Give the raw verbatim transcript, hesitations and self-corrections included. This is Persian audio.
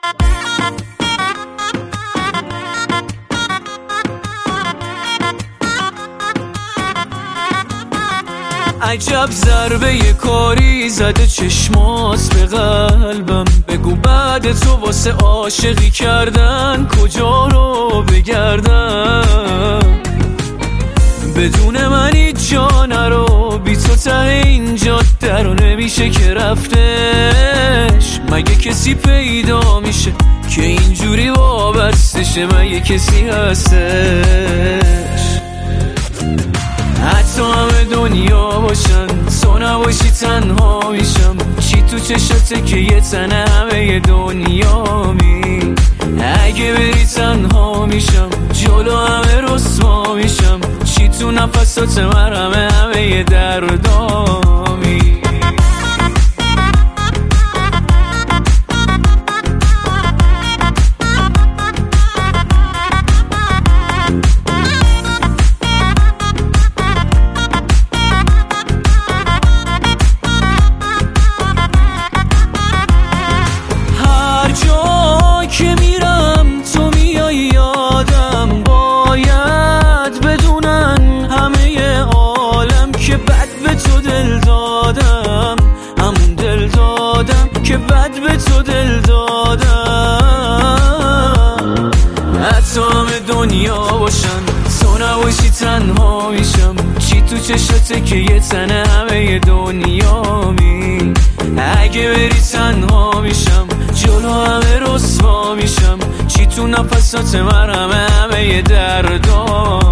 عجب ضربه یه کاری زده چشمات به قلبم. بگو بعد تو واسه عاشقی کردن کجا رو بگردم؟ بدون من هیچ جا نرو، بی تو ته این جاده رو نمیشه که رفتش. مگه کسی پیدا میشه که اینجوری وابستشه؟ مگه کسی هستش؟ حتی همه دنیا باشن تو نباشی تنها میشم. چی تو چشاته که یه تنه همه دنیا می؟ اگه بری تنها میشم، جلو همه رسوا میشم. چی تو نفسات من همه همه دردامی؟ که میرم تو میای یادم، باید بدونن همه عالم که بد به تو دل دادم. همون دل دادم که بد به تو دل دادم. حتی همه دنیا باشن تو نباشی تنها میشم. چی تو چشاته که یه تنه همه دنیا می؟ اگه بری تنها میشم، جلو همه رسوا میشم. چی تو نفسات من همه همه دردام